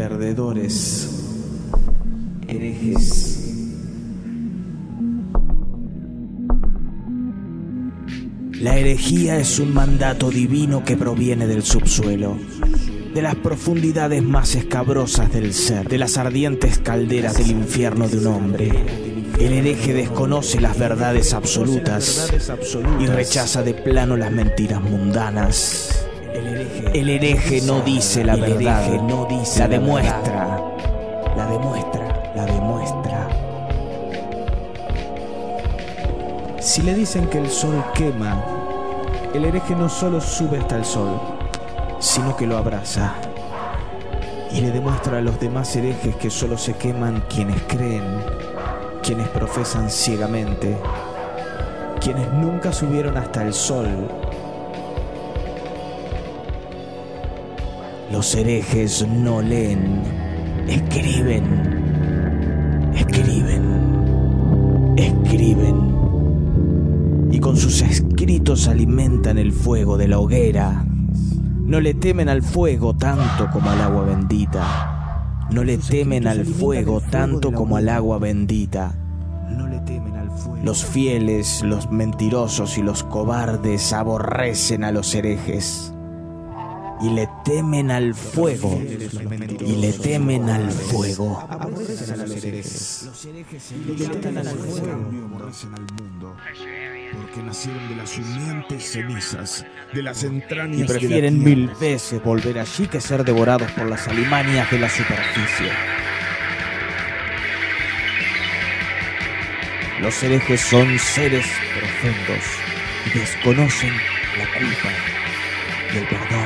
Perdedores, herejes. La herejía es un mandato divino que proviene del subsuelo, de las profundidades más escabrosas del ser, de las ardientes calderas del infierno de un hombre. El hereje desconoce las verdades absolutas y rechaza de plano las mentiras mundanas. El hereje no dice la verdad, la demuestra. Si le dicen que el sol quema, el hereje no solo sube hasta el sol, sino que lo abraza y le demuestra a los demás herejes que solo se queman quienes creen, quienes profesan ciegamente, quienes nunca subieron hasta el sol. Los herejes no leen, escriben. Y con sus escritos alimentan el fuego de la hoguera. No le temen al fuego tanto como al agua bendita. No le temen al fuego tanto como al agua bendita. Los fieles, los mentirosos y los cobardes aborrecen a los herejes. Y le temen al fuego. Y le temen al fuego. Aborrecen a los herejes. Y le temen al fuego. Aborrecen al mundo. Porque nacieron de las humeantes cenizas, de las entrañas y prefieren mil veces volver allí que ser devorados por las alimañas de la superficie. Los herejes son seres profundos y desconocen la culpa y el perdón.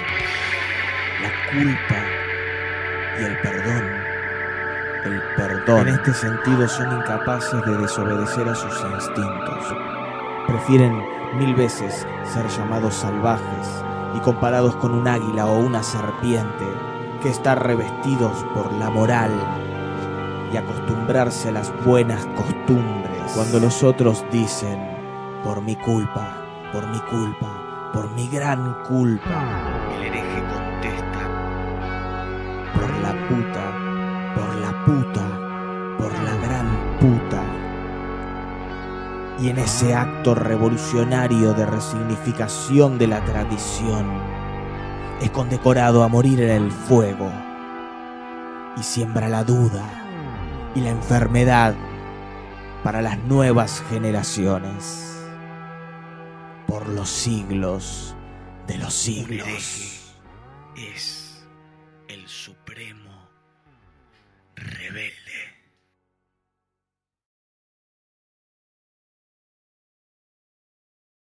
La culpa y el perdón. El perdón. En este sentido son incapaces de desobedecer a sus instintos. Prefieren mil veces ser llamados salvajes y comparados con un águila o una serpiente que estar revestidos por la moral y acostumbrarse a las buenas costumbres. Cuando los otros dicen, por mi culpa, por mi culpa, por mi gran culpa, el hereje contesta, por la puta, por la puta, por la gran puta. Y en ese acto revolucionario de resignificación de la tradición, es condecorado a morir en el fuego y siembra la duda y la enfermedad para las nuevas generaciones por los siglos de los siglos. El hereje es el supremo rebelde.